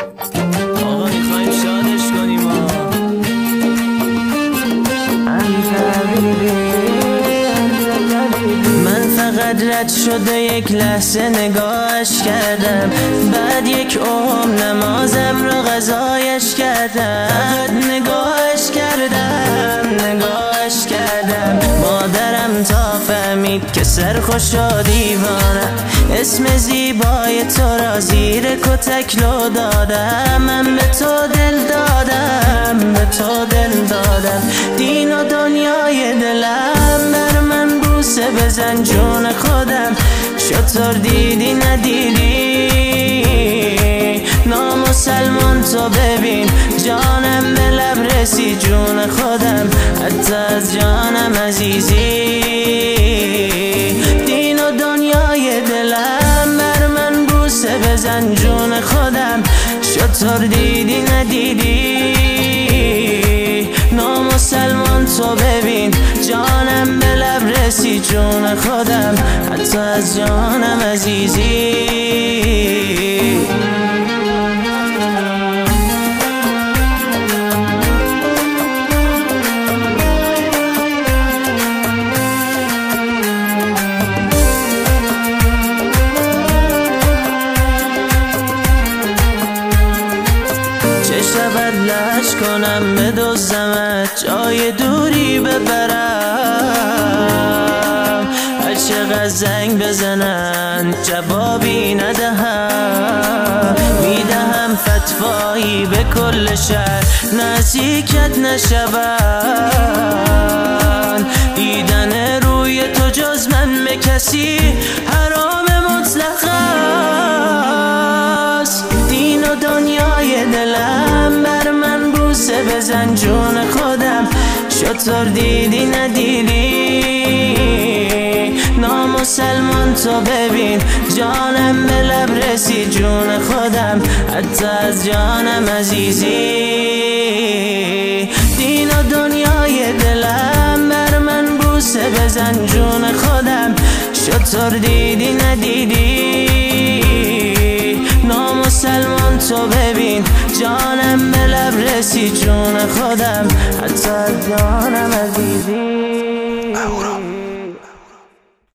آقا میخوایم شادش کنیم من فقط رد شده یک لحظه نگاهش کردم، بعد یک نمازم رو قضایش کردم. فقط نگاهش کردم مادرم تا فهمید که سرخوش و دیوانم. اسم زیبای تو را زیر کتک لو دادم. من به تو دل دادم، دین و دنیای دلم. بر من بوسه بزن جون خودم، چطور دیدی ندیدی؟ نامسلمان تو ببین، جانم به لب رسی جون خودم، حتی از جانم عزیزی. دین و دنیای دلم، بر من بوسه بزن جون خودم، چطور دیدی ندیدی؟ نامسلمان تو ببین، جانم به لب رسی جون خودم، حتی از جانم عزیزی. لش کنم بدزدمت، جای دوری ببرم، هر چقدر زنگ بزنن جوابی ندهم. میدهم فتوایی به کل شهر نزدیکت نشون، دیدن روی تو جز من به کسی حرام مطلق است. دین و دنیای دلم، بر من بوسه بزن جون خودم، چطور دیدی ندیدی؟ نامسلمان تو ببین، جانم به لب رسی جون خودم، حتی از جانم عزیزی. دین و دنیای دلم، بر من بوسه بزن جون خودم، چطور دیدی ندیدی؟ نامسلمان تو ببین، جانم به لب رسی جون خودم، حتی از جانم عزیزی.